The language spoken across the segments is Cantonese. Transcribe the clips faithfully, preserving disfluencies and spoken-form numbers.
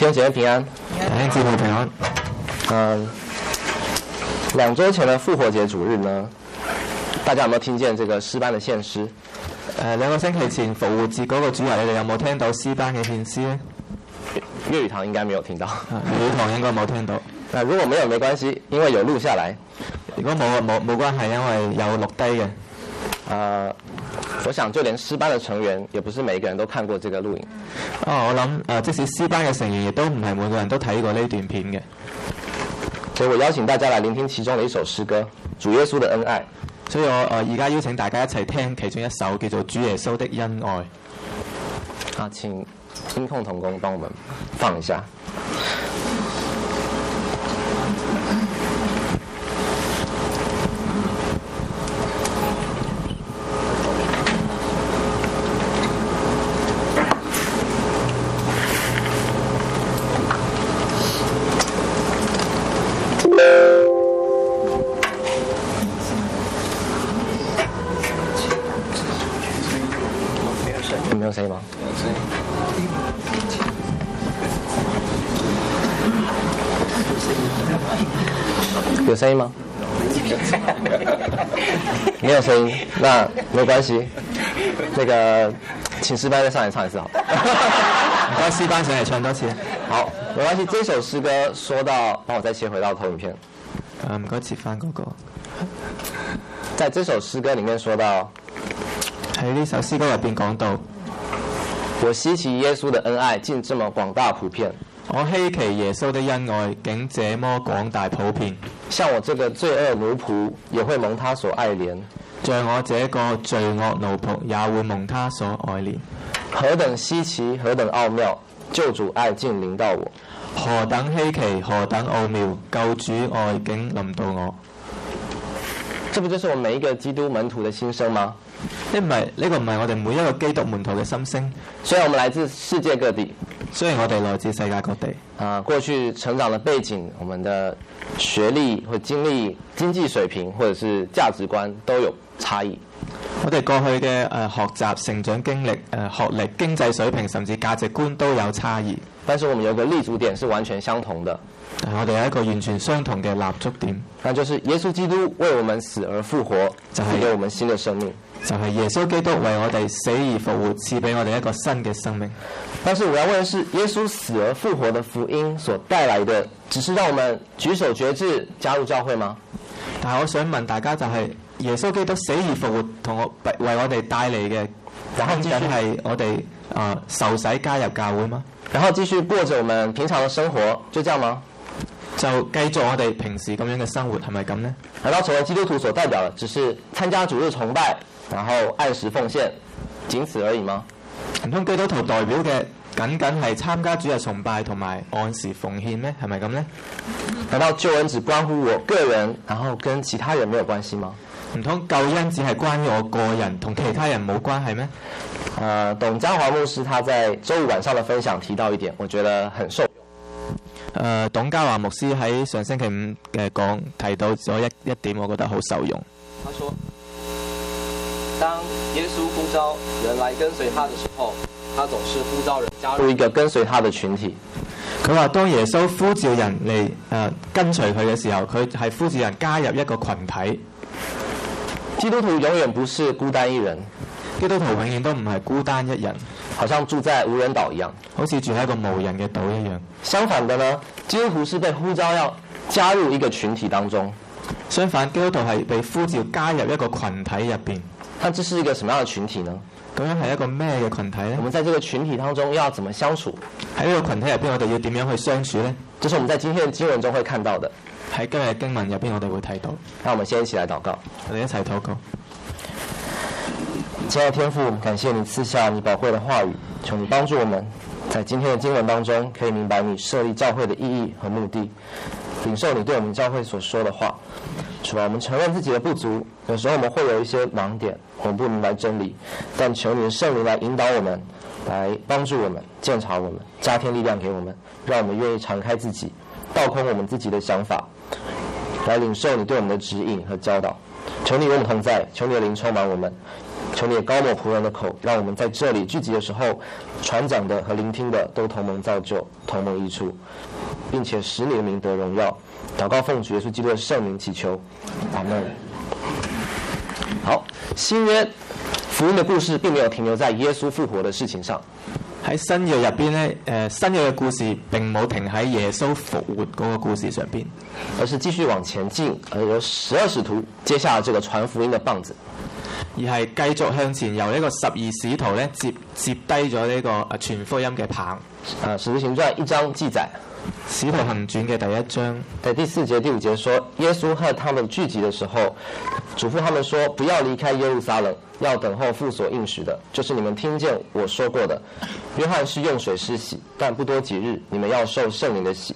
兄姐妹平安， 弟兄姊妹平安。 嗯，两周前的復活節主日呢，大家有冇有聽見這個詩班的獻詩？ 誒兩個星期前復活節嗰個主日，你哋有冇聽到詩班嘅獻詩咧？ 粵語堂應該沒有聽到， 粵語堂應該冇聽到。 那如果沒有沒關係，因為有錄下來。 如果冇冇冇關係，因為有錄低嘅。 呃，我想就連詩班的成員，也不是每一個人都看過這個錄影。 哦，我諗誒，即使詩班嘅成員，亦都唔係每個人都睇過呢段片嘅。 所以我邀請大家來聆聽其中的一首詩歌《主耶穌的恩愛》。 所以我誒而家邀請大家一齊聽其中一首叫做《主耶穌的恩愛》。 啊，請音控同工幫我們放一下。有沒有聲音嗎？有聲音嗎？沒有聲音，那沒關係。那個，請詩班再上來唱一次好。 唔該，詩班上嚟唱多次。 好，沒關係。這首詩歌說到，幫我再切回到投影片。 誒唔該，切翻嗰個。 在這首詩歌裡面說到， 喺呢首詩歌入邊講到。 我稀奇耶穌的恩愛竟這麼廣大普遍， 我稀奇耶穌的恩愛竟這麼廣大普遍。 像我這個罪惡奴僕也會蒙他所愛憐， 像我這個罪惡奴僕也會蒙他所愛憐。 何等稀奇，何等奧妙，救主愛竟臨到我。 何等稀奇，何等奧妙，救主愛竟臨到我。 這不就是我們每一個基督門徒的心聲嗎？ 呢唔係呢個唔係我哋每一個基督門徒嘅心聲。 雖然我們來自世界各地， 雖然我哋來自世界各地， 啊，過去成長的背景、我們的學歷或經歷、經濟水平或者是價值觀都有差異。 我哋過去嘅誒學習、成長經歷、誒學歷、經濟水平甚至價值觀都有差異。 但是我們有個立足點是完全相同的。 但係我哋有一個完全相同嘅立足點， 那就是耶穌基督為我們死而復活，就係給我們新的生命。 就係耶穌基督為我哋死而復活，賜俾我哋一個新嘅生命。 但是我要問的是，耶穌死而復活的福音所帶來的，只是讓我們舉手決志加入教會嗎？ 但係我想問大家，就係耶穌基督死而復活同我為我哋帶嚟嘅，僅僅係我哋啊、呃、受洗加入教會嗎？ 然後繼續過着我們平常的生活，就這樣嗎？ 就繼續我哋平時咁樣嘅生活，係咪咁呢？ 難道成為基督徒所代表的只是參加主日崇拜，然後按時奉獻，僅此而已嗎？ 唔通基督徒代表嘅僅僅係參加主日崇拜同埋按時奉獻咩？係咪咁呢？ 難道救恩只關乎我個人，然後跟其他人沒有關係嗎？ 唔通救恩只係關於我個人，同其他人冇關係咩？ 呃，董家華牧師他在週五晚上的分享提到一點，我覺得很受用。 誒、呃，董家華牧師喺上星期五嘅講提到咗一一點，我覺得好受用。 他說，當耶穌呼召人來跟隨他的時候，他總是呼召人加入一個跟隨他的群體。 佢話當耶穌呼召人嚟誒、呃、跟隨佢嘅時候，佢係呼召人加入一個群體。 基督徒永遠不是孤單一人， 基督徒永遠都唔係孤單一人， 好像住在無人島一樣， 好似住喺一個無人嘅島一樣。 相反的呢，基督徒是被呼召要加入一個群體當中。 相反，基督徒係被呼召加入一個群體入邊。 那這是一個什麼樣的群體呢？ 咁樣係一個咩嘅群體呢？ 我們在這個群體當中要怎麼相處？ 喺呢個群體入邊，我哋要點樣去相處呢？ 這是我們在今天的經文中會看到的。 喺今日嘅經文入邊，我哋會睇到。 那我們先一起來禱告。 我哋一齊禱告。 親愛的天父，感謝你賜下你寶貴的話語，求你幫助我們在今天的經文當中可以明白你設立教會的意義和目的，領受你對我們教會所說的話。主啊，我們承認自己的不足，有時候我們會有一些盲點，我們不明白真理，但求你的聖靈來引導我們，來幫助我們，鑒察我們，加添力量給我們，讓我們願意敞開自己，倒空我們自己的想法，來領受你對我們的指引和教導。求你與我們同在，求你的靈充滿我們， 求你也高抹仆人的口，让我们在这里聚集的时候，传讲的和聆听的都同盟造就，同盟益处，并且使你的名得荣耀。祷告奉主耶稣基督的圣名祈求，阿门。好，新約福音的故事並沒有停留在耶穌復活的事情上。 喺新約入邊咧，誒新約嘅故事並冇停喺耶穌復活嗰個故事上邊， 而是繼續往前進，而由十二使徒接下了這個傳福音的棒子， 而係繼續向前，由呢個十二使徒咧接接低咗呢個誒傳福音嘅棒。 啊，《使徒行傳》一章記載，《 使徒行傳》嘅第一章， 在第四節、第五節說，耶穌和他們聚集的時候，囑咐他們說，不要離開耶路撒冷，要等候父所應許的，就是你們聽見我說過的。約翰是用水施洗，但不多幾日，你們要受聖靈的洗。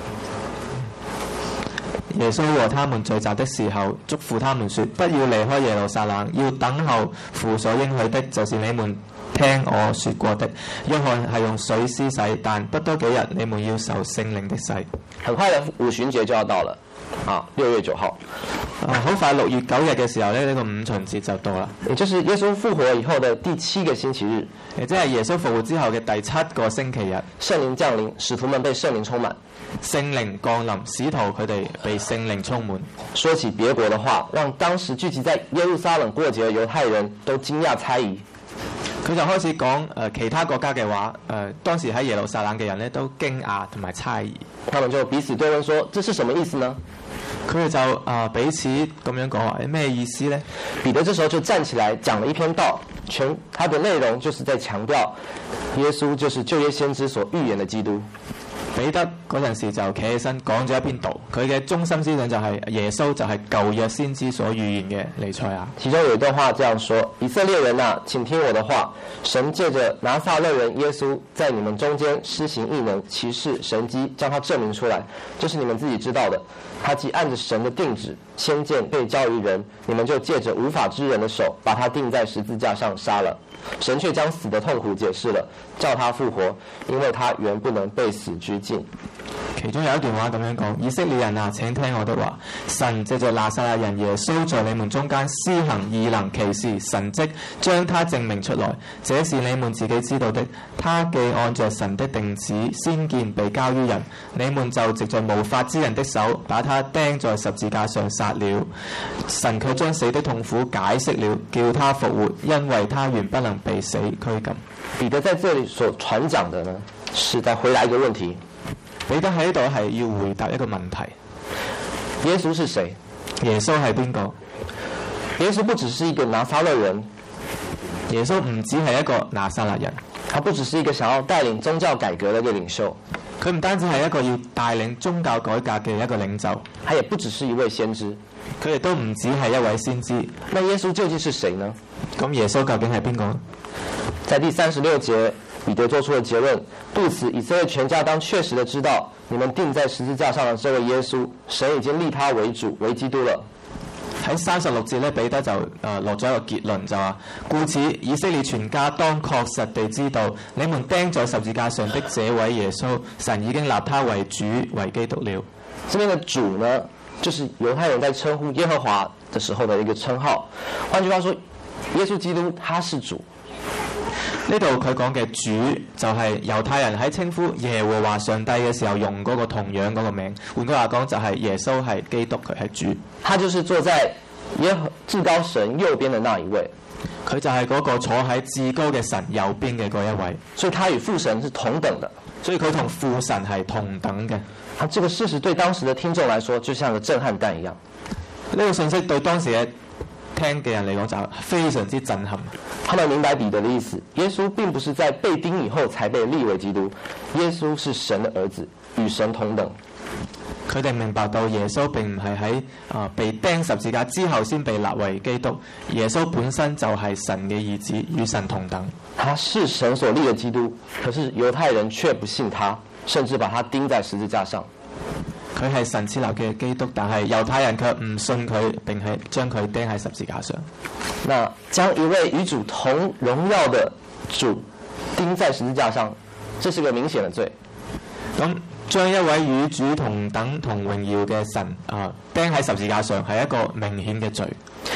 耶穌和他們聚集的時候，囑咐他們說，不要離開耶路撒冷，要等候父所應許的，就是你們聽我說過的。約翰係用水施洗，但不多幾日，你們要受聖靈的洗。 很快的五旬節就要到了，啊，六月九號。 啊，好快六月九日嘅時候咧，呢、這個五旬節就到啦。 也就是耶穌復活以後的第七個星期日， 亦即係耶穌復活之後嘅第七個星期日。 聖靈降臨，使徒們被聖靈充滿。 聖靈降臨，使徒佢哋被聖靈充滿。 說起別國的話，讓當時聚集在耶路撒冷過節的猶太人都驚訝猜疑。 佢就開始講誒、呃、其他國家嘅話，誒、呃、當時喺耶路撒冷嘅人咧都驚訝同埋猜疑。 他們就彼此對問說：這是什麼意思呢？ 佢哋就啊、呃、彼此咁樣講話，咩意思呢？ 彼得這時候就站起來講了一篇道，全他的內容就是在強調耶穌就是舊約先知所預言的基督。 彼得嗰陣時就企起身講咗一篇道，佢嘅中心思想就係耶穌就係舊約先知所預言嘅彌賽亞。 其中有一段話這樣說：以色列人啊，請聽我的話，神借着拿撒勒人耶穌在你們中間施行異能、奇事、神蹟，將他證明出來，這是你們自己知道的。他既按着神的定旨先見被交於人，你們就借着無法之人的手把他釘在十字架上殺了。神卻將死的痛苦解釋了，叫他復活，因為他原不能被死拘禁。 其中有一段話咁樣講：以色列人啊，請聽我的話，神借着拿撒勒人耶穌在你們中間施行異能、奇事、神蹟，將他證明出來，這是你們自己知道的。他既按着神的定旨先見被交於人，你們就藉着無法之人的手把他釘在十字架上殺了。神卻將死的痛苦解釋了，叫他復活，因為他原不能被死拘禁。 彼得在這裡所傳講的呢，是在回答一個問題。 彼得喺呢度係要回答一個問題： 耶穌是誰？ 耶穌係邊個？ 耶穌不只是一個拿撒勒人， 耶穌唔只係一個拿撒勒人， 他不只是一個想要帶領宗教改革的一個領袖， 佢唔單止係一個要帶領宗教改革嘅一個領袖， 他也不只是一位先知， 佢亦都唔止係一位先知。 那耶穌究竟是誰呢？ 咁耶穌究竟係邊個？ 在第三十六節，彼得做出了結論：故此，以色列全家當確實的知道，你們釘在十字架上的這位耶穌，神已經立他為主為基督了。 喺三十六節咧，彼得就誒、呃、落咗一個結論，就話：故此，以色列全家當確實地知道，你們釘在十字架上的這位耶穌，神已經立他為主為基督了。 這邊的主呢，就是猶太人在稱呼耶和華的時候的一個稱號。換句話說，耶穌基督他是主。 呢度佢講嘅主就係猶太人喺稱呼耶和華上帝嘅時候用嗰個同樣嗰個名。換句話講，就係耶穌係基督，佢係主。 他就是坐在耶和至高神右邊的那一位。 佢就係嗰個坐喺至高嘅神右邊嘅嗰一位。 所以他與父神是同等的。 所以佢同父神係同等嘅。 啊，這個事實對當時的聽眾來說，就像個震撼彈一樣。 呢個信息對當時嘅聽嘅人嚟講就非常之震撼。 他們明白彼得的意思，耶穌並不是在被釘以後才被立為基督，耶穌是神的兒子，與神同等。 佢哋明白到耶穌並唔係喺啊被釘十字架之後先被立為基督，耶穌本身就係神嘅兒子，與神同等。 他是神所立的基督，可是猶太人卻不信他，甚至把他釘在十字架上。 佢係神設立嘅基督，但係猶太人卻唔信佢，並係將佢釘喺十字架上。 那將一位與主同榮耀的主釘在十字架上，這是個明顯的罪。 咁將一位與主同等同榮耀嘅神啊釘喺十字架上，係一個明顯嘅罪。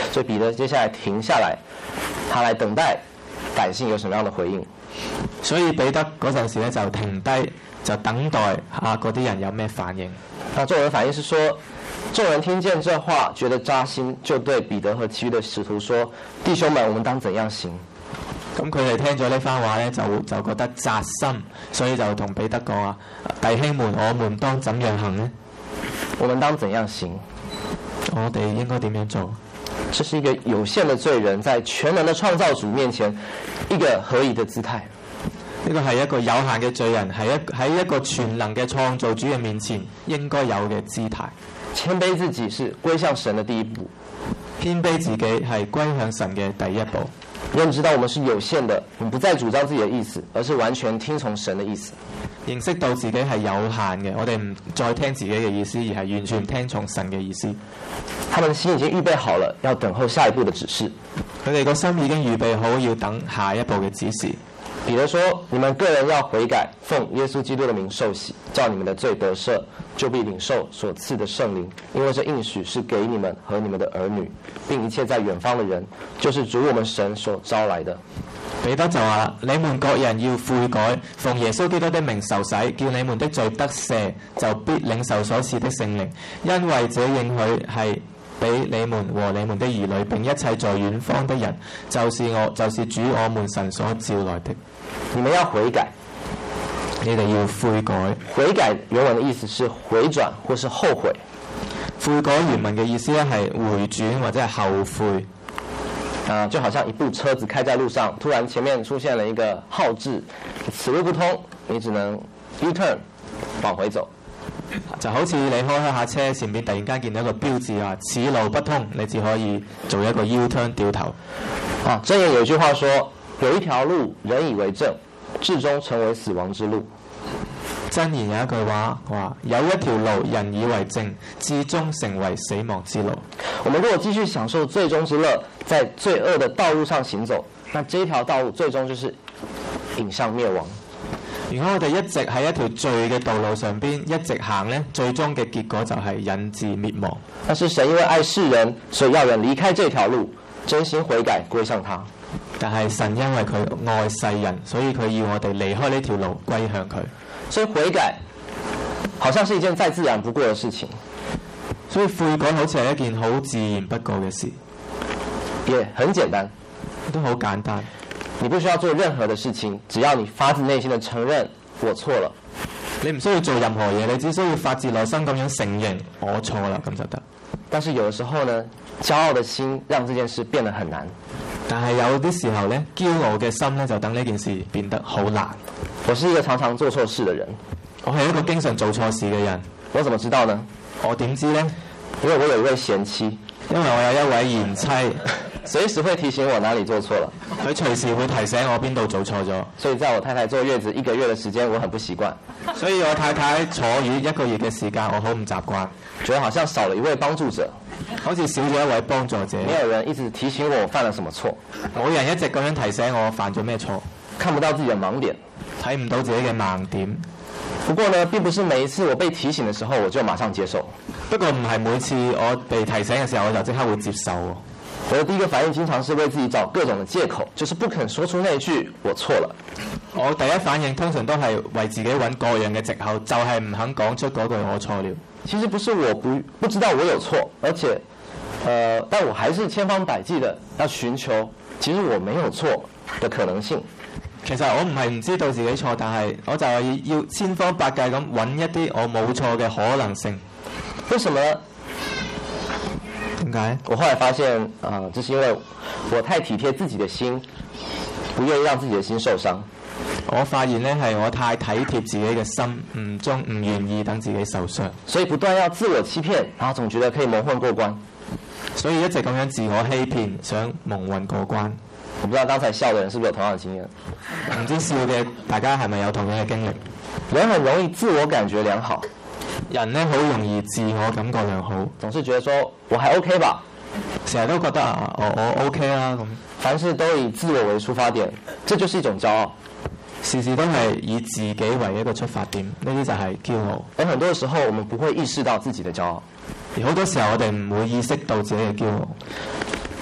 所以彼得接下來停下來，他來等待百姓有什麼樣的回應。 所以彼得嗰陣時咧就停低，就等待啊嗰啲人有咩反應。 那眾人反應是說，眾人聽見這話，覺得扎心，就對彼得和其餘的使徒說：弟兄們，我們當怎樣行？ 咁佢哋聽咗呢番話咧，就就覺得扎心，所以就同彼得講啊：弟兄們，我們當怎樣行呢？ 我們當怎樣行？ 我哋應該點樣做？ 這是一個有限的罪人在全能的創造主面前，一個合宜的姿態。 呢個係一個有限嘅罪人，係一喺一個全能嘅創造主嘅面前應該有嘅姿態。 謙卑自己是歸向神的第一步， 謙卑自己係歸向神嘅第一步。 認知到我們是有限的，我們不再主張自己的意思，而是完全聽從神的意思。 認識到自己係有限嘅，我哋唔再聽自己嘅意思，而係完全聽從神嘅意思。 他們的心已經預備好了，要等候下一步的指示。 佢哋個心已經預備好，要等下一步嘅指示。 彼得說：你們個人要悔改，奉耶穌基督的名受洗，叫你們的罪得赦，就必領受所賜的聖靈，因為這應許是給你們和你們的兒女，並一切在遠方的人，就是主我們神所招來的。 彼得就話啦：你們各人要悔改，奉耶穌基督的名受洗，叫你們的罪得赦，就必領受所賜的聖靈，因為這應許係俾你們和你們的兒女，並一切在遠方的人，就是我，就是主我們神所召來的。 你們要悔改， 你哋要悔改。 悔改原文的意思是回轉或是後悔。 悔改原文嘅意思咧係回轉或者係後悔。 啊，就好像一部車子開在路上，突然前面出現了一個號誌，此路不通，你只能 U-turn 往回走。 就好似你開開下車，前面突然間見到一個標誌啊，此路不通，你只可以做一個 U-turn 掉頭。 啊，箴言有一句話說：有一條路，人以為正，至終成為死亡之路。 箴言有一句話話：有一條路，人以為正，至終成為死亡之路。 我們如果繼續享受罪中之樂，在罪惡的道路上行走，那這條道路最終就是引向滅亡。 如果我哋一直喺一條罪嘅道路上邊一直行呢，最終嘅結果就係引致滅亡。 但是神因為愛世人，所以要人離開這條路，真心悔改歸向他。 但係神因為佢愛世人，所以佢要我哋離開呢條路歸向佢。 所以悔改好像是一件再自然不過的事情。 所以悔改好似係一件好自然不過嘅事， 也很簡單， 都好簡單。 你不需要做任何的事情，只要你發自內心的承認我錯了。 你唔需要做任何嘢，你只需要發自內心咁樣承認我錯啦，咁就得。 但是有的時候呢，驕傲的心讓這件事變得很難。 但係有啲時候呢，驕傲嘅心呢，就等呢件事變得好難。 我是一個常常做錯事的人， 我係一個經常做錯事嘅人。 我怎麼知道呢？ 我點知呢？ 因為我有一位賢妻， 因為我有一位賢妻， 隨時會提醒我哪裡做錯了。 佢隨時會提醒我邊度做錯咗。 所以在我太太坐月子一個月的時間，我很不習慣。 所以我太太坐月一個月嘅時間，我好唔習慣， 覺得好像少了一位幫助者， 好似少咗一位幫助者。 沒有人一直提醒我我犯了什麼錯， 冇人一直咁樣提醒我犯咗咩錯， 看不到自己的盲點， 睇唔到自己嘅盲點。 不過呢，並不是每一次我被提醒的時候，我就馬上接受。 不過唔係每次我被提醒嘅時候，我就即刻會接受。 我的第一個反應經常是為自己找各種的借口，就是不肯說出那一句我錯了。 我第一反應通常都係為自己揾各樣嘅藉口，就係唔肯講出嗰句我錯了。 其實不是我不不知道我有錯，而且，呃，但我還是千方百計的要尋求，其實我沒有錯的可能性。 其實我唔係唔知道自己錯，但係我就係要千方百計咁揾一啲我冇錯嘅可能性。 為什麼呢？ 點解？ 我後來發現，啊、呃，這是因為我太體貼自己的心，不願意讓自己的心受傷。 我發現呢係我太體貼自己嘅心，唔中唔願意等自己受傷， 所以不斷要自我欺騙，然後總覺得可以蒙混過關。 所以一直咁樣自我欺騙，想蒙混過關。 我不知道剛才笑的人是不是有同樣的經驗？ 唔知笑嘅大家係咪有同樣嘅經歷？ 人很容易自我感覺良好， 人呢好容易自我感覺良好， 總是覺得說我還 OK 吧， 成日都覺得啊，我我 OK 啦咁。 凡事都以自我為出發點，這就是一種驕傲。 事事都係以自己為一個出發點，呢啲就係驕傲。 而很多時候，我們不會意識到自己的驕傲。 而好多時候，我哋唔會意識到自己嘅驕傲。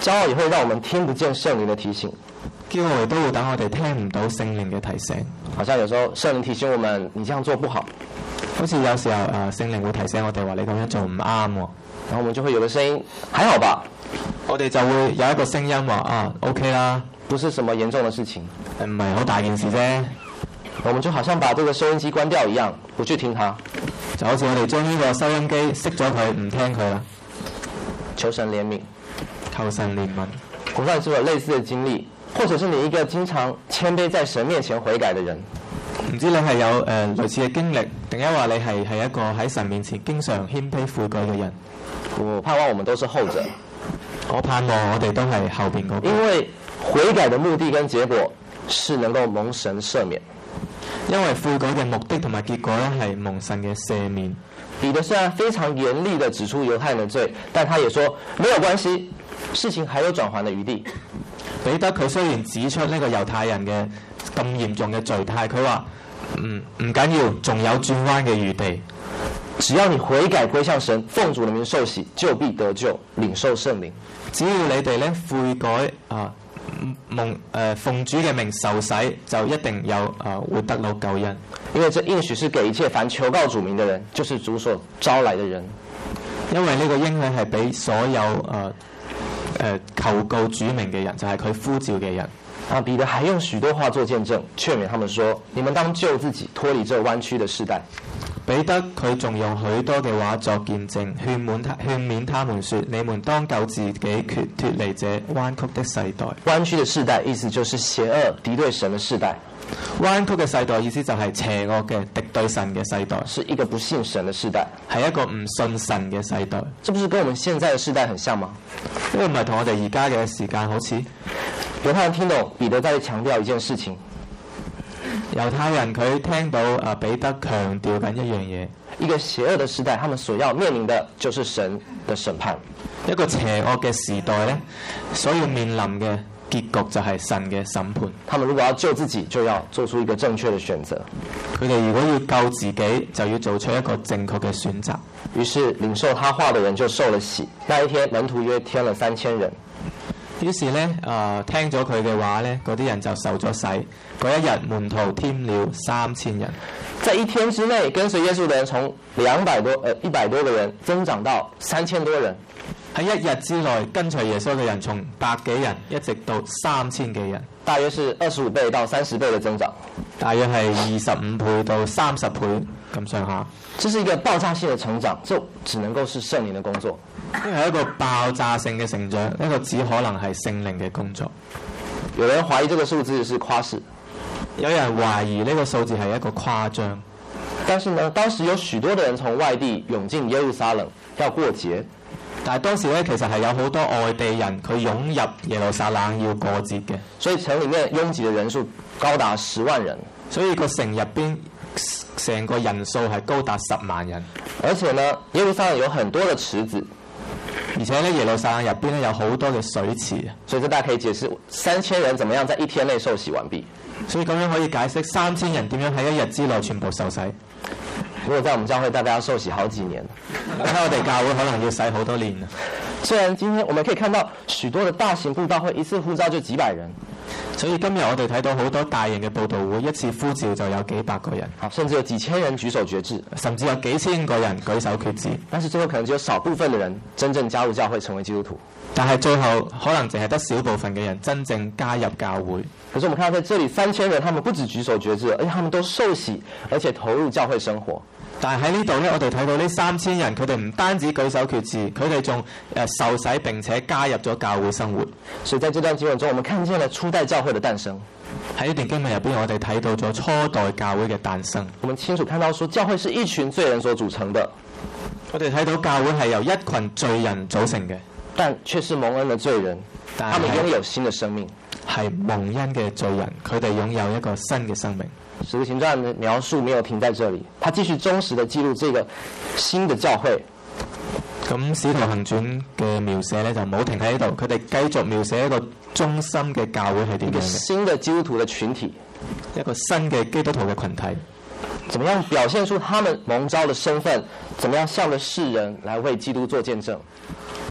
驕傲也會讓我們聽不見聖靈的提醒。 驕傲亦都會等我哋聽唔到聖靈嘅提醒。 好像有時候聖靈提醒我們，你這樣做不好。 好似有時候誒、呃、聖靈會提醒我哋話你咁樣做唔啱喎。 然後我們就會有個聲音，還好吧？ 我哋就會有一個聲音話啊 OK 啦， 不是什麼嚴重的事情， 唔係好大件事啫。 我們就好像把這個收音機關掉一樣，不去聽它。 就好似我哋將呢個收音機熄咗佢，唔聽佢啦。 求神憐憫， 求神憐憫。 我不知道你是否有類似的經歷，或者是你一個經常謙卑在神面前悔改的人。 唔知你係有誒、呃、類似嘅經歷，定係話你係係一個喺神面前經常謙卑悔改嘅人？ 我盼望我們都是後者。 我盼望我哋都係後邊嗰個。 因為悔改的目的跟結果是能夠蒙神赦免。 因為悔改嘅目的同埋結果咧係蒙神嘅赦免。 彼得雖然非常嚴厲地指出猶太人的罪，但他也說沒有關係，事情還有轉圜的餘地。 彼得佢雖然指出呢個猶太人嘅咁嚴重嘅罪，但係佢話唔唔緊要，仲有轉彎嘅餘地。 只要你悔改歸向神，奉主的名受洗，就必得救，領受聖靈。 只要你哋咧悔改啊，蒙誒、呃、奉主嘅名受洗，就一定有啊、呃、會得到救恩。 因為這應許是給一切凡求告主名的人，就是主所招來的人。 因為呢個應許係俾所有誒誒、呃呃、求告主名嘅人，就係、是、佢呼召嘅人。 啊，彼得還用許多話做見證，勸勉他們說：你們當救自己，脫離這彎曲的世代。 彼得佢仲用許多嘅話作見證，勸滿他勸勉他們說：你們當救自己，決脫離這彎曲的世代。 彎曲的世代意思就是邪惡敵對神的世代。 彎曲嘅世代意思就係邪惡嘅敵對神嘅世代， 是一個不信神的世代， 係一個唔信神嘅世代。 這不是跟我們現在的世代很像嗎？ 呢個唔係同我哋而家嘅時間好似？ 猶太人聽懂彼得在強調一件事情。 猶太人佢聽到啊彼得強調緊一樣嘢， 一個邪惡的時代，他們所要面臨的就是神的審判。 一個邪惡嘅時代呢，所要面臨嘅結局就係神嘅審判。 他們如果要救自己，就要做出一個正確的選擇。 佢哋如果要救自己，就要做出一個正確嘅選擇。 於是領受他話的人就受了洗。那一天門徒約添了三千人。 於是呢，誒、呃、聽咗佢嘅話呢，嗰啲人就受咗洗。嗰一日門徒添了三千人。 在一天之內，跟隨耶穌的人從兩百多呃一百多個人增長到三千多人。 喺一日之內，跟隨耶穌嘅人從百幾人一直到三千幾人， 大約是二十五倍到三十倍的增長。 大約係二十五倍到三十倍咁上下。 這是一個爆炸性的成長，這只能夠是聖靈的工作。 呢係一個爆炸性嘅成長，呢、這個只可能係聖靈嘅工作。 有人懷疑這個數字是誇飾， 有人懷疑呢個數字係一個誇張。 但是呢，當時有許多的人從外地湧進耶路撒冷要過節。 但係當時咧，其實係有好多外地人佢湧入耶路撒冷要過節嘅， 所以城裡面擁擠嘅人數高達十萬人。 所以個城入邊成個人數係高達十萬人。 而且呢，耶路撒冷有很多嘅池子。 而且咧，耶路撒冷入邊咧有好多嘅水池， 所以這大家可以解釋三千人怎麼樣在一天內受洗完畢。 所以咁樣可以解釋三千人點樣喺一日之內全部受洗。 如果在我們教會，大家要受洗好幾年。 喺我哋教會可能要洗好多年。 雖然今天我們可以看到許多的大型佈道會，一次呼召就幾百人。 所以今日我哋睇到好多大型嘅佈道會，一次呼召就有幾百個人， 甚至有幾千人舉手決志， 甚至有幾千個人舉手決志。 但是最後可能只有少部分的人真正加入教會，成為基督徒。 但係最後可能淨係得少部分嘅人真正加入教會。 可是我們看到在這裡三千人，他們不止舉手決志，而且他們都受洗，而且投入教會生活。 但係喺呢度呢，我哋睇到呢三千人，佢哋唔單止舉手決志，佢哋仲誒受洗並且加入咗教會生活。 所以在這段經文中，我們看見了初代教會的誕生。 喺呢段經文入邊，我哋睇到咗初代教會嘅誕生。 我們清楚看到說，教會是一群罪人所組成的。 我哋睇到教會係由一群罪人組成嘅， 但卻是蒙恩的罪人，他們擁有新的生命。 係蒙恩嘅罪人，佢哋擁有一個新嘅生命。 使徒行傳的描述沒有停在這裡，他繼續忠實地記錄這個新的教會。 咁使徒行傳嘅描寫咧就冇停喺呢度，佢哋繼續描寫一個中心嘅教會係點樣嘅？一個新的基督徒的群體， 一個新嘅基督徒嘅群體， 怎麼樣表現出他們蒙召的身份？怎麼樣向着世人來為基督做見證？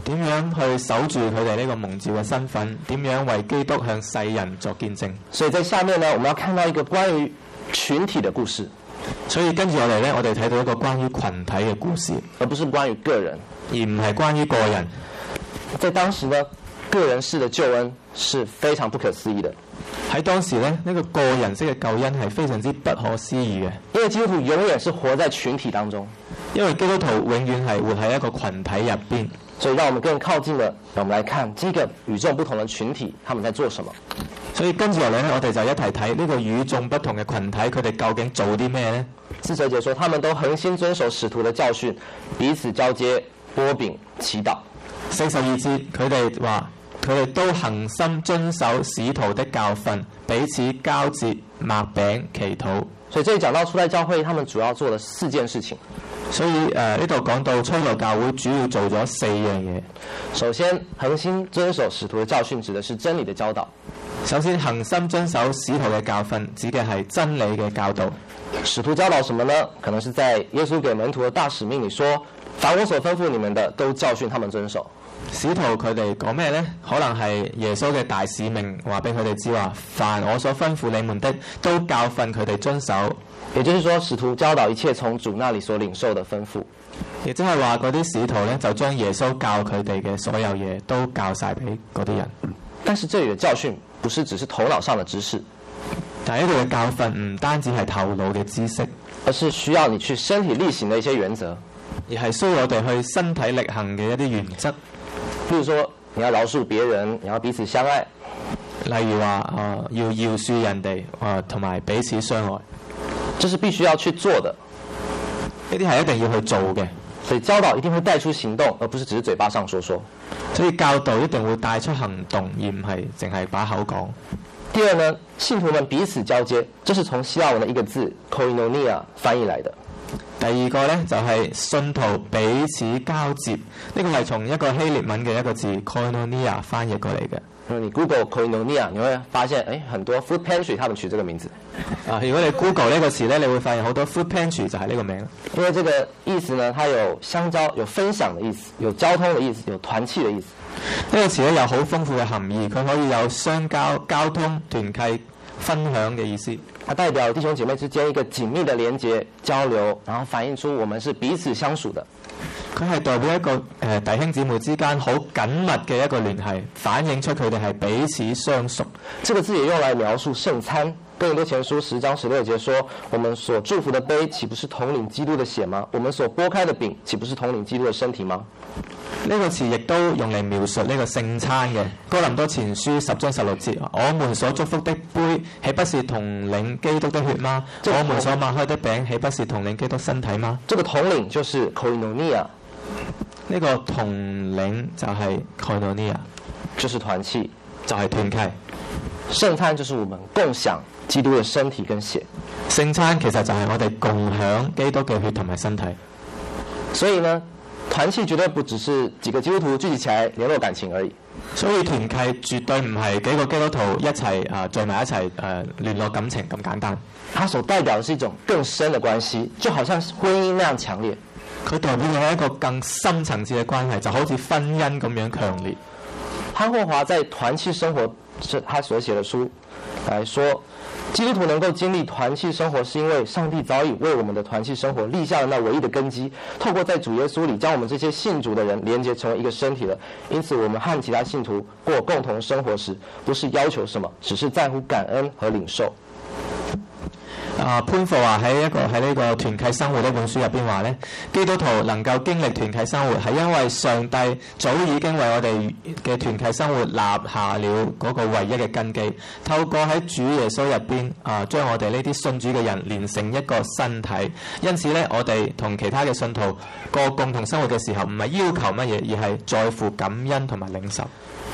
點樣去守住佢哋呢個蒙召嘅身份？點樣為基督向世人作見證？ 所以在下面呢，我們要看到一個關於群體的故事。 所以跟住落嚟呢，我哋睇到一個關於群體嘅故事， 而不是關於個人， 而唔係關於個人。 在當時呢，個人式的救恩是非常不可思議的。 喺當時呢，呢、這個個人式嘅救恩係非常之不可思議嘅， 因為基督徒永遠是活在群體當中， 因為基督徒永遠係活喺一個群體入邊。 所以讓我們更靠近的，讓我們來看這個與眾不同的群體，他們在做什麼。 所以跟住落嚟呢，我哋就一齊睇呢個與眾不同嘅群體，佢哋究竟做啲咩呢？ 四節說，他們都恆心遵守使徒的教訓，彼此交接、擘餅、祈禱。 四十二節，佢哋話佢哋都恆心遵守使徒的教訓，彼此交接、擘餅、祈禱。 所以這裡講到初代教會，他們主要做了四件事情。 所以誒呢度講到初代教會主要做咗四樣嘢。 首先，恆心遵守使徒的教訓，指的是真理的教導。 首先，恆心遵守使徒嘅教訓，指嘅係真理嘅教導。 使徒教導什麼呢？可能是在耶穌給門徒的大使命裡說，凡我所吩咐你們的，都教訓他們遵守。 使徒佢哋講咩呢？可能係耶穌嘅大使命，話俾佢哋知話，凡我所吩咐你們的，都教訓佢哋遵守。 也就是說，使徒教導一切從主那裡所領受的吩咐。 亦即係話嗰啲使徒呢，就將耶穌教佢哋嘅所有嘢都教晒俾嗰啲人。 但是這裡的教訓不是只是頭腦上的知識， 但係呢度嘅教訓唔單止係頭腦嘅知識， 而是需要你去身體力行的一些原則， 而係需要我哋去身體力行嘅一啲原則。 譬如說，你要饒恕別人，你要彼此相愛。 例如話啊、呃，要饒恕人哋啊，同、呃、埋彼此相愛， 這是必須要去做的。 呢啲係一定要去做嘅。 所以教導一定會帶出行動，而不是只是嘴巴上說說。 所以教導一定會帶出行動，而唔係淨係把口講。 第二呢，信徒們彼此交接，這是從希臘文的一個字 koinonia 翻譯來的。 第二個呢，就係、是、信徒彼此交接，呢個係從一個希臘文嘅一個字 koinonia 翻譯過嚟嘅。 如果你 Google koinonia，你會發現，誒，很多 food pantry 他們取這個名字。 啊，如果你 Google 呢個詞呢，你會發現好多 food pantry 就係呢個名。 因為這個意思呢，它有相交、有分享的意思，有交通的意思，有團契的意思。 呢個詞呢，有好豐富嘅含義，佢可以有相交、交通、團契、分享嘅意思。 它代表弟兄姐妹之間一個緊密的連結、交流，然後反映出我們是彼此相屬的。 佢係代表一個誒、呃、弟兄姊妹之間好緊密嘅一個聯繫，反映出佢哋係彼此相屬。 這個字也用來描述聖餐。哥林多前書十章十六節說：我們所祝福的杯，豈不是統領基督的血嗎？我們所擘開的餅，豈不是統領基督的身體嗎？ 呢個詞亦都用嚟描述呢個聖餐嘅。哥林多前書十章十六節：我們所祝福的杯，豈不是統領基督的血嗎？我們所擘開的餅，豈不是統領基督身體嗎？ 這個統領就是 koinonia。 呢個統領就係 koinonia， 就是團契， 就係團契。 聖餐就是我們共享基督的身體跟血。 聖餐其實就係我哋共享基督嘅血同埋身體。 所以呢，團契絕對不只是幾個基督徒聚集起來聯絡感情而已。 所以團契絕對唔係幾個基督徒一齊啊聚埋一齊誒聯絡感情咁簡單。 它所代表的是一種更深的關係，就好像婚姻那樣強烈。 佢代表嘅係一個更深層次嘅關係，就好似婚姻咁樣強烈。 潘霍華在團契生活，是他所寫的書來說，基督徒能夠經歷團契生活，是因為上帝早已為我們的團契生活立下了那唯一的根基，透過在主耶穌裡將我們這些信主的人連結成為一個身體了。因此我們和其他信徒過共同生活時，不是要求什麼，只是在乎感恩和領受。 啊，潘霍華喺一個喺呢個團契生活呢本書入邊話呢，基督徒能夠經歷團契生活，係因為上帝早已經為我哋嘅團契生活立下了嗰個唯一嘅根基，透過喺主耶穌入邊啊，將我哋呢啲信主嘅人連成一個身體。因此呢，我哋同其他嘅信徒過共同生活嘅時候，唔係要求乜嘢，而係在乎感恩同埋領受。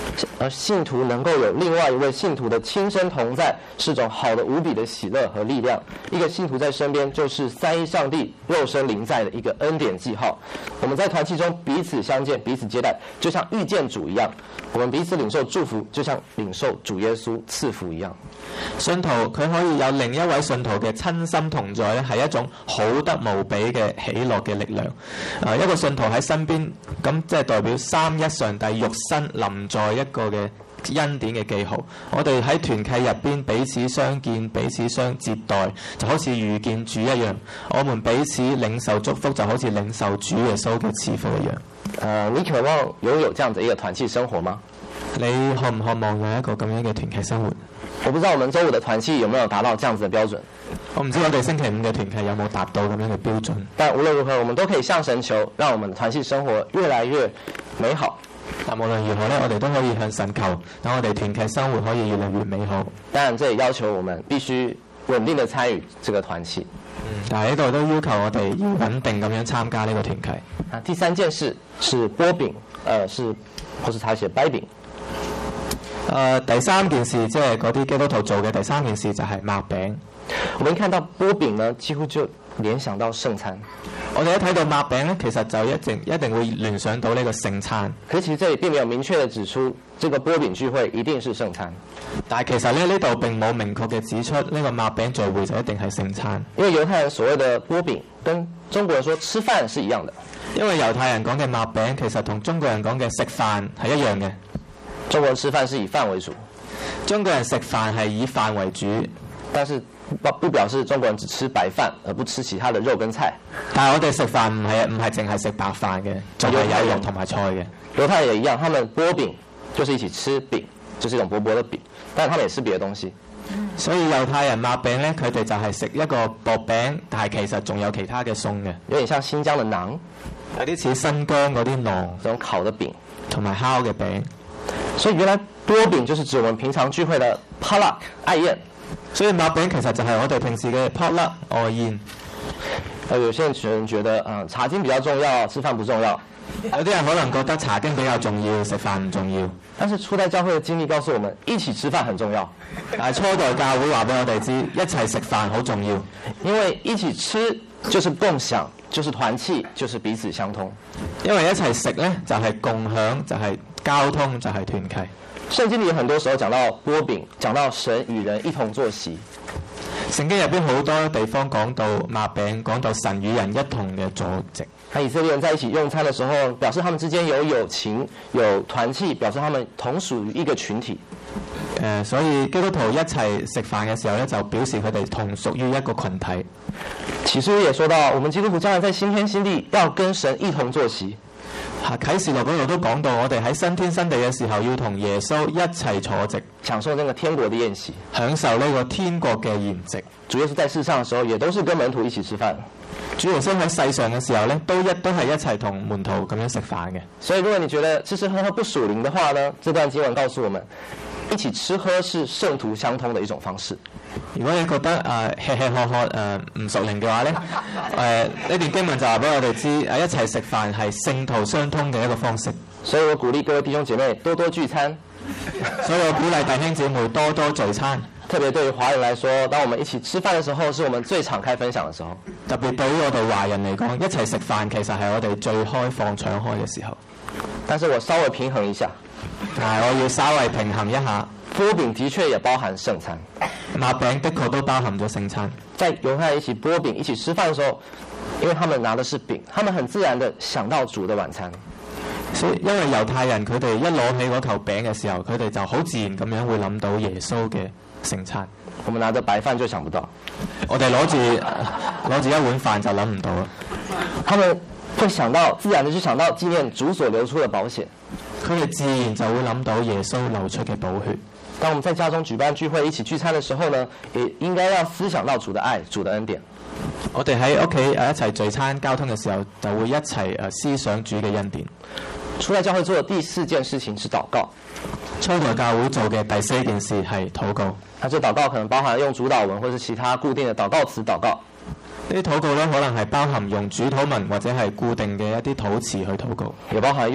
而信徒能够有另外一位信徒的亲身同在，是种好的无比的喜乐和力量。一个信徒在身边，就是三一上帝肉身临在的一个恩典记号。我们在团契中彼此相见，彼此接待，就像遇見主一樣。我們彼此領受祝福，就像領受主耶穌賜福一樣。 信徒佢可以有另一位信徒嘅親心同在咧，係一種好得無比嘅喜樂嘅力量。啊，一個信徒喺身邊，咁即係代表三一上帝肉身臨在一個嘅恩典嘅記號。我哋喺團契入邊彼此相見，彼此相接待，就好似遇見主一樣。我們彼此領受祝福，就好似領受主耶穌嘅賜福一樣。 呃，你渴望擁有這樣的一個團契生活嗎？ 你渴唔渴望有一個咁樣嘅團契生活？ 我不知道我們週五的團契有沒有達到這樣子的標準。 我唔知我哋星期五嘅團契有冇達到咁樣嘅標準。 但無論如何，我們都可以向神求，讓我們的團契生活越來越美好。 但無論如何呢，我哋都可以向神求，等我哋團契生活可以越嚟越美好。 當然，這也要求我們必須穩定的參與這個團契。 嗯，但係呢度都要求我哋要穩定咁樣參加呢個團契。 啊，第三件事是擘餅，呃，是或是他寫掰餅。 誒、呃，第三件事即係嗰啲基督徒做嘅第三件事就係擘餅。 我們看到擘餅呢，幾乎就聯想到聖餐。 我哋一睇到擘餅呢，其實就一定一定會聯想到呢個聖餐。 可是其實這裡並沒有明確的指出，這個擘餅聚會一定是聖餐。 但係其實咧呢度並冇明確嘅指出呢個擘餅聚會就一定係聖餐。 因為猶太人所謂的擘餅，跟中國人說吃飯是一樣的。 因為猶太人講嘅擘餅，其實同中國人講嘅食飯係一樣嘅。 中國人吃飯是以飯為主， 中國人食飯係以飯為主， 但是不不表示中國人只吃白飯而不吃其他的肉跟菜。 但係我哋食飯唔係唔係淨係食白飯嘅，仲係有肉同埋菜嘅。 猶太人也一樣，他們擘餅就是一起吃餅，就是一種薄薄的餅，但係他們也吃別的東西。 所以猶太人擘餅呢，佢哋就係食一個薄餅，但係其實仲有其他嘅餸嘅， 有點像新疆的馕， 有啲似新疆嗰啲馕， 這種烤的餅同埋烤嘅餅。 所以原來擘餅就是指我們平常聚會的 potluck 愛宴。 所以擘餅其實就係我哋平時嘅 potluck 愛宴。 呃，有些人覺得，嗯、呃，茶經比較重要，吃飯不重要。 有啲人可能覺得茶經比較重要，食飯唔重要。 但是初代教會的經歷告訴我們，一起吃飯很重要。 但係初代教會話俾我哋知，一齊食飯好重要。 因為一起吃就是共享，就是團契，就是彼此相通。 因為一齊食呢，就係、是、共享，就係、是、交通，就係、是、團契。 聖經裡很多時候講到擘餅，講到神與人一同坐席。 聖經入邊好多地方講到擘餅，講到神與人一同嘅坐席。 那以色列人在一起用餐的時候，表示他們之間有友情、有團契，表示他們同屬於一個群體。 誒、呃，所以基督徒一齊食飯嘅時候咧，就表示佢哋同屬於一個群體。 啟示錄也說到，我們基督徒將來在新天新地要跟神一同坐席。 嚇，啟示錄嗰度都講到，我哋喺新天新地嘅時候要同耶穌一齊坐席， 享受那個天國的宴席， 享受呢個天國嘅宴席。 主耶穌在世上嘅時候，也都是跟門徒一起吃飯。 主耶穌喺世上嘅時候咧，都一都係一齊同門徒咁樣食飯嘅。 所以如果你覺得吃吃喝喝不屬靈的話呢，這段經文告訴我們，一起吃喝是聖徒相通的一種方式。 如果你覺得誒、呃、吃吃喝喝誒唔屬靈嘅話咧，誒、呃、呢段經文就話俾我哋知，誒一齊食飯係聖徒相通嘅一個方式。 所以我鼓勵各位弟兄姐妹多多聚餐。 所以我鼓勵弟兄姊妹多多聚餐。 特別對於華人來說，當我們一起吃飯的時候，是我們最敞開分享的時候。 特別對於我哋華人嚟講，一齊食飯其實係我哋最開放敞開嘅時候。 但是我稍微平衡一下， 但係我要稍微平衡一下。 擘餅的確也包含聖餐， 擘餅的確都包含咗聖餐。 在猶太人一起擘餅一起吃飯的時候，因為他們拿的是餅，他們很自然的想到主的晚餐。 所以因為猶太人佢哋一攞起嗰嚿餅嘅時候，佢哋就好自然咁樣會諗到耶穌嘅聖餐。 我們拿着白飯就想不到， 我哋攞住攞住一碗飯就諗唔到啦。 他們會想到自然的就想到紀念主所流出的寶血， 佢哋自然就會諗到耶穌流出嘅寶血。 當我們在家中舉辦聚會一起聚餐的時候呢，也應該要思想到主的愛、主的恩典。 我哋喺屋企誒一齊聚餐交通嘅時候，就會一齊誒思想主嘅恩典。 初代教會做的第四件事情是禱告。 初代教會做嘅第四件事係禱告。 那這禱告可能包含用主禱文或是其他固定的禱告詞禱告。 呢啲禱告咧，可能係包含用主禱文或者係固定嘅一啲禱詞去禱告， 也包含用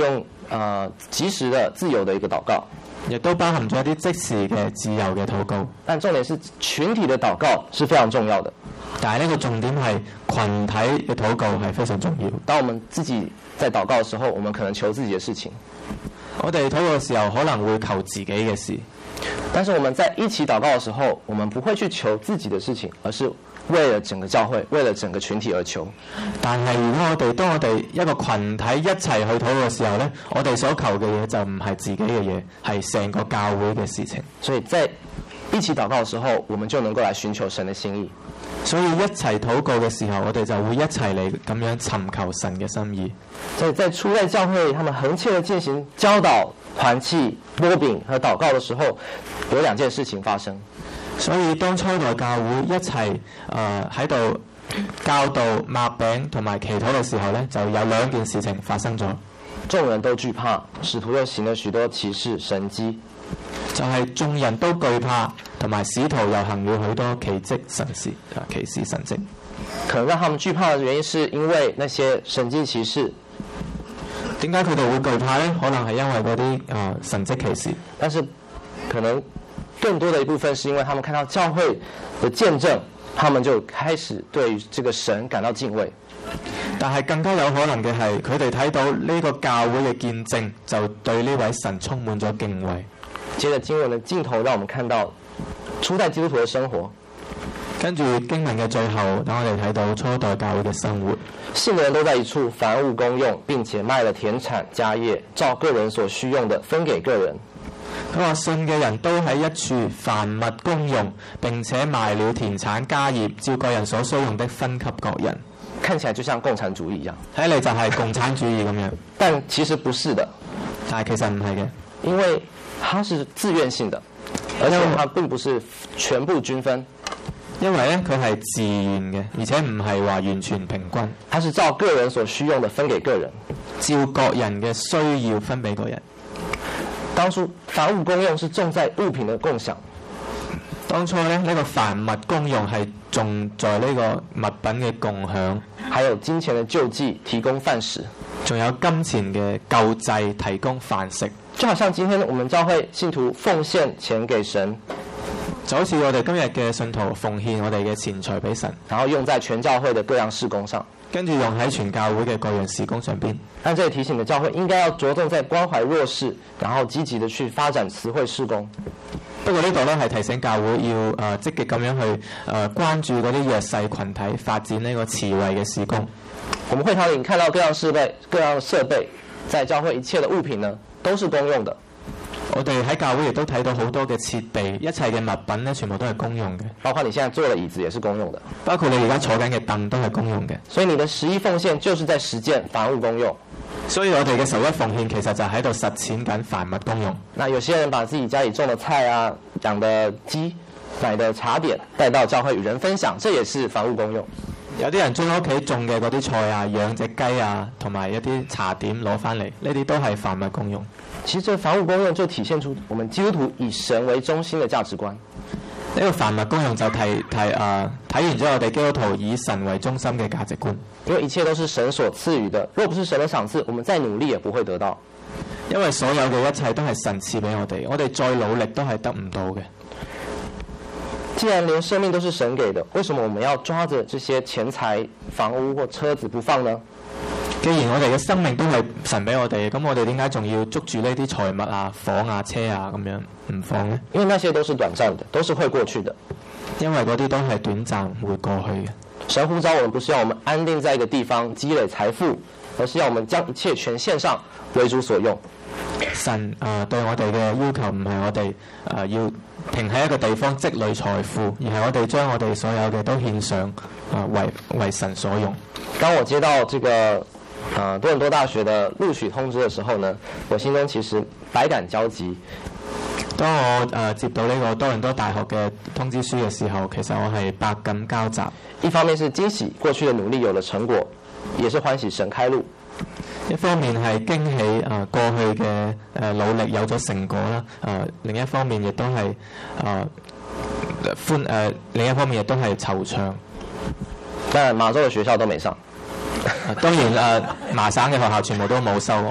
呃及時的、自由的一個禱告， 亦都包含咗一啲即時嘅自由嘅禱告。 但重點是群體的禱告是非常重要的。 但係呢個重點係群體嘅禱告係非常重要。 當我們自己在禱告的時候，我們可能求自己的事情。 我哋禱告嘅時候可能會求自己嘅事， 但是我們在一起禱告的時候，我們不會去求自己的事情，而是為了整個教會、為了整個群體而求。 但係如果我哋當我哋一個群體一齊去禱告嘅時候呢，我哋所求嘅嘢就唔係自己嘅嘢，係成個教會嘅事情。 所以在一起禱告的時候，我們就能夠來尋求神的心意。 所以一齊禱告嘅時候，我哋就會一齊嚟咁樣尋求神嘅心意。 所以在初代教會，他們恆切地進行教導、團契、擘餅和禱告的時候，有兩件事情發生。 所以當初代教會一齊誒喺度教導、擘餅同埋祈禱嘅時候呢，就有兩件事情發生咗。 眾人都懼怕，使徒又行了許多奇事神蹟。 就係眾人都懼怕，同埋使徒又行了許多奇蹟神事啊，奇事神蹟。 可能讓他們懼怕的原因，是因為那些神蹟奇事。 點解佢哋會懼怕呢？可能係因為嗰啲啊神蹟奇事。 但是可能更多的一部分，是因為他們看到教會的見證，他們就開始對這個神感到敬畏。 但係更加有可能嘅係，佢哋睇到呢個教會嘅見證，就對呢位神充滿咗敬畏。 接着經文的盡頭，讓我們看到初代基督徒的生活。 跟住經文嘅最後，等我哋睇到初代教會嘅生活。 信的人都在一處，凡物公用，並且賣了田產家業，照個人所需用的分給個人。 佢話信嘅人都喺一處，凡物公用，並且賣了田產家業，照個人所需用的分給各人。 看起來就像共產主義一樣， 睇嚟就係共產主義咁樣， 但其實不是的。 但係其實唔係嘅， 因為它是自願性的，而且它並不是全部均分。 因為咧佢係自願嘅，而且唔係話完全平均。 它是照個人所需用的分給個人， 照各人嘅需要分俾個人。 當初凡物公用是重在物品的共享。 當初咧呢、這個凡物公用係重在呢個物品嘅共享， 還有金錢的救濟提供飯食， 仲有金錢嘅救濟提供飯食。 就好像今天我們教會信徒奉獻錢給神， 就好似我哋今日嘅信徒奉獻我哋嘅錢財俾神， 然後用在全教會的各樣事工上， 跟住用喺全教會嘅各樣事工上邊。 但這裡提醒的教會應該要着重在關懷弱勢，然後積極的去發展慈惠事工。 不過呢度咧係提醒教會要誒、呃、積極咁樣去誒、呃、關注嗰啲弱勢群體，發展呢個慈惠嘅事工。 我們會堂裡看到各樣設備、各樣設備，在教會一切的物品呢，都是公用的。 我哋喺教會亦都睇到好多嘅設備，一切嘅物品咧，全部都係公用嘅。 包括你現在坐的椅子也是公用的， 包括你而家坐緊嘅凳都係公用嘅。 所以你的十一奉獻就是在實踐凡物公用。 所以我哋嘅十一奉獻其實就喺度實踐緊凡物公用。 那有些人把自己家裡種的菜啊、養的雞、買的茶點帶到教會與人分享，這也是凡物公用。 有啲人將屋企種嘅嗰啲菜啊、養隻雞啊，同埋一啲茶點攞翻嚟，呢啲都係凡物公用。 其實這凡物公用就體現出我們基督徒以神為中心的價值觀。 呢個凡物公用就提提誒、呃、體現咗我哋基督徒以神為中心嘅價值觀。 因為一切都是神所賜予的，若不是神的賞賜，我們再努力也不會得到。 因為所有嘅一切都係神賜俾我哋，我哋再努力都係得唔到嘅。 既然連生命都是神給的，為什麼我們要抓着這些錢財、房屋或車子不放呢？ 既然我哋嘅生命都係神俾我哋，咁我哋點解仲要捉住呢啲財物啊、房啊、車啊咁樣唔放呢？ 因為那些都是短暫的，都是會過去的。 因為嗰啲都係短暫會過去嘅。 神呼召我們，不是要我們安定在一個地方積累財富，而是要我們將一切全獻上，為主所用。 神誒、呃、對我哋嘅要求唔係我哋誒、呃、要停喺一個地方積累財富，而係我哋將我哋所有嘅都獻上誒、呃、為為神所用。 當我接到這個呃多倫多大學的錄取通知的時候呢，我心中其實百感交集。 當我誒、呃、接到呢個多倫多大學嘅通知書嘅時候，其實我係百感交集。 一方面是驚喜過去的努力有了成果，也是歡喜神開路。 一方面係驚喜誒、呃、過去嘅誒、呃、努力有咗成果啦，誒、呃、另一方面亦都係誒歡誒另一方面亦都係惆悵。 但馬州嘅學校都沒上。 當然誒、呃、麻省嘅學校全部都冇收喎。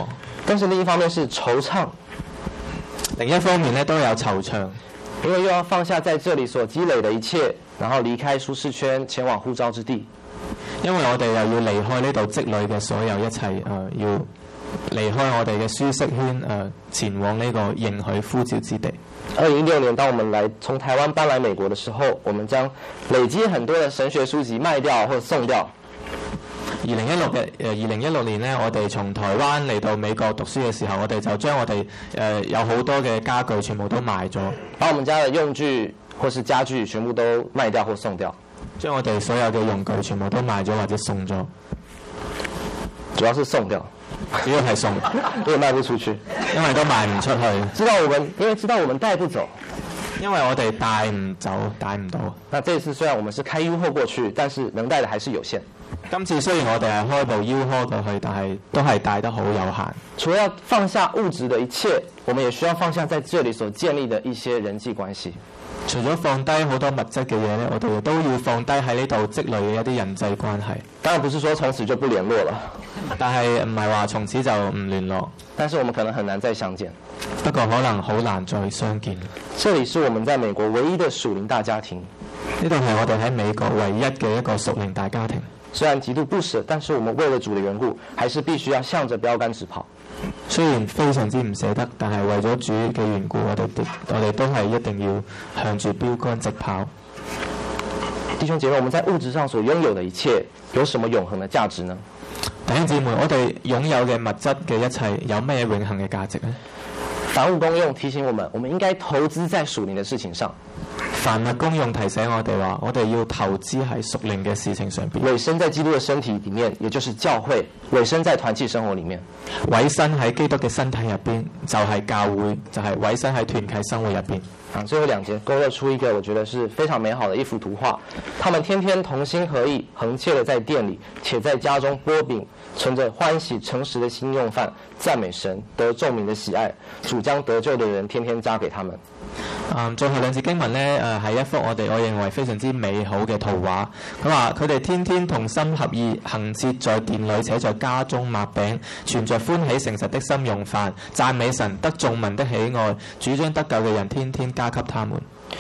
但是另一方面是惆怅， 另一方面咧都有惆悵， 因為又要放下在這裡所積累的一切，然後離開舒適圈，前往呼召之地。 因為我哋又要離開呢度積累嘅所有一切，誒、呃、要離開我哋嘅舒適圈，誒、呃、前往呢個應許呼召之地。 二零一六年，當我們來從台灣搬來美國的時候，我們將累積很多的神學書籍賣掉或者送掉。 二零一六嘅誒二零一六年呢，我哋從台灣嚟到美國讀書嘅時候，我哋就將我哋誒、呃、有好多嘅家具全部都賣咗， 把我們家的用具或是家具全部都賣掉或送掉。 將我哋所有嘅用具全部都賣咗或者送咗， 主要是送掉， 主要係送， 因為賣不出去， 因為都賣唔出去。 知道我們，因為知道我們帶不走， 因為我哋帶唔走，帶唔到。 那這次雖然我們是開 U 貨過去，但是能帶的還是有限。 今次雖然我哋係開部 U 貨過去，但係都係帶得好有限。 除了要放下物質的一切，我們也需要放下在這裡所建立的一些人際關係。 除咗放低好多物質嘅嘢呢，我哋都要放低喺呢度積累嘅一啲人際關係。 當然不是說從此就不聯絡了， 但係唔係話從此就唔聯絡。 但是我們可能很難再相見。 不過可能好難再相見。 這裡是我們在美國唯一的屬靈大家庭。 呢度係我哋喺美國唯一嘅一個屬靈大家庭。 雖然極度不捨，但是我們為了主的緣故，還是必須要向着標杆直跑。 雖然非常之唔捨得，但係為咗主嘅緣故，我哋我哋都係一定要向住標杆直跑。 弟兄姐妹，我們在物質上所擁有的一切，有什麼永恆的價值呢？ 弟兄姊妹，我哋擁有嘅物質嘅一切，有咩永恆嘅價值呢？ 凡物公用提醒我們，我們應該投資在屬靈的事情上。 凡物公用提醒我哋話，我哋要投資喺屬靈嘅事情上邊。 委身在基督的身體裡面，也就是教會；委身在團契生活裡面。 委身喺基督嘅身體入邊，就係、是、教會，就係、是、委身喺團契生活入邊。 啊，最後兩節勾勒出一個我覺得是非常美好的一幅圖畫。他們天天同心合意，恆切地在店裡，且在家中擘餅，存着歡喜誠實的心用飯，讚美神，得眾民的喜愛。主將得救的人天天加給他們。 嗯，最後兩節經文呢，誒、呃、係一幅我哋我認為非常之美好嘅圖畫。佢話佢哋天天同心合意，恆切在店裡，且在家中擘餅，存着歡喜誠實的心用飯，讚美神，得眾民的喜愛。主將得救嘅人天天加給他們。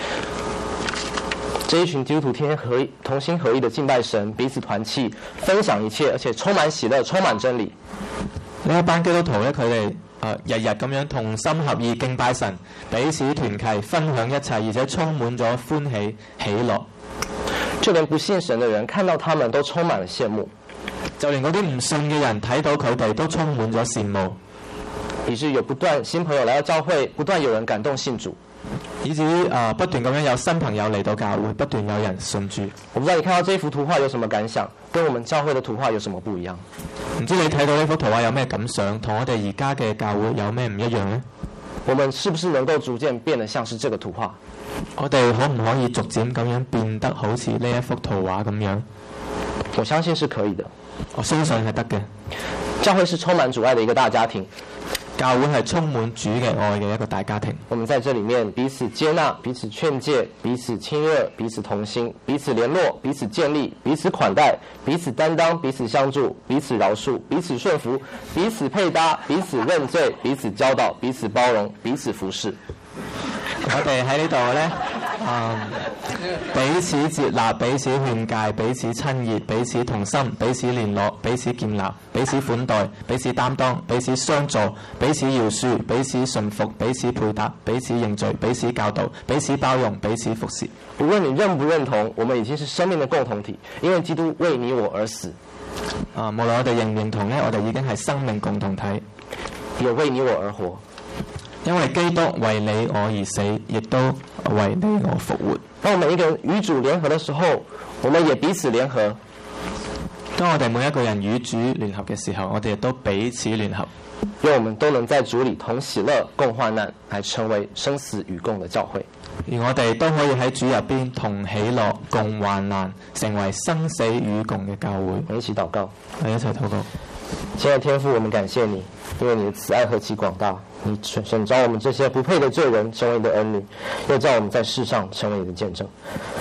這一群基督徒天天合一同心合意的敬拜神，彼此團契，分享一切，而且充滿喜樂，充滿真理。 呢一班基督徒咧，佢哋誒日日咁樣同心合意敬拜神，彼此團契，分享一切，而且充滿咗歡喜喜樂。 就連不信神的人看到他們都充滿了羨慕， 就連嗰啲唔信嘅人睇到佢哋都充滿咗羨慕。 以致有不斷新朋友來到教會，不斷有人感動信主。 以至於誒不斷咁樣有新朋友嚟到教會，不斷有人信主。 我不知道你看到這幅圖畫有什麼感想，跟我們教會的圖畫有什麼不一樣？ 唔知你睇到呢幅圖畫有咩感想，同我哋而家嘅教會有咩唔一樣呢？ 我們是不是能夠逐漸變得像是這個圖畫？ 我哋可唔可以逐漸咁樣變得好似呢一幅圖畫咁樣？ 我相信是可以的。 我相信係得嘅。 教會是充滿主愛的一個大家庭。 教會係充滿主嘅愛嘅一個大家庭。 我們在這裡面彼此接納、彼此勸誡、彼此親熱、彼此同心、彼此聯絡、彼此建立、彼此款待、彼此擔當、彼此相助、彼此饒恕、彼此順服、彼此配搭、彼此認罪、彼此教導、彼此包容、彼此服侍。 我哋喺呢度呢，嗯，彼此接納、彼此勸誡、彼此親熱、彼此同心、彼此聯絡、彼此建立、彼此款待、彼此擔當、彼此相助、彼此饒恕、彼此順服、彼此配搭、彼此認罪、彼此教導、彼此包容、彼此服侍。 無論你認不認同，我們已經是生命的共同體，因為基督為你我而死。 啊，無論我哋認唔認同呢，我哋已經係生命共同體， 也為你我而活。 因為基督為你我而死，亦都為你我復活。 當我們一個人與主聯合的時候，我們也彼此聯合。 當我哋每一個人與主聯合嘅時候，我哋亦都彼此聯合。 願我們都能在主裡同喜樂、共患難，來成為生死與共的教會。 而我哋都可以喺主入邊同喜樂、共患難，成為生死與共嘅教會。 我們一起禱告， 我哋一齊禱告。 親愛的天父，我們感謝你，因為你的慈愛何其廣大，你選選召我們這些不配的罪人成為你的兒女，又叫我們在世上成為你的見證。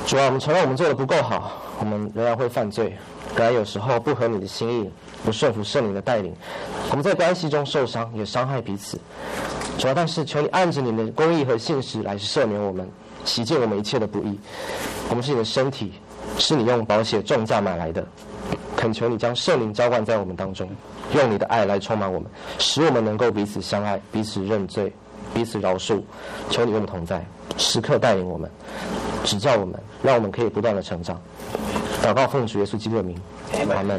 主啊，我们承认我们做的不够好，我们仍然会犯罪，仍然有时候不合你的心意，不顺服圣灵的带领，我们在关系中受伤，也伤害彼此。主啊，但是求你按着你的公义和信实来赦免我们，洗净我们一切的不义。我们是你的身体，是你用宝血重价买来的，恳求你将圣灵浇灌在我们当中，用你的爱来充满我们，使我们能够彼此相爱，彼此认罪，彼此饶恕。求你与我们同在，时刻带领我们，指教我们，让我们可以不断的成长。祷告奉主耶稣基督的名，阿们。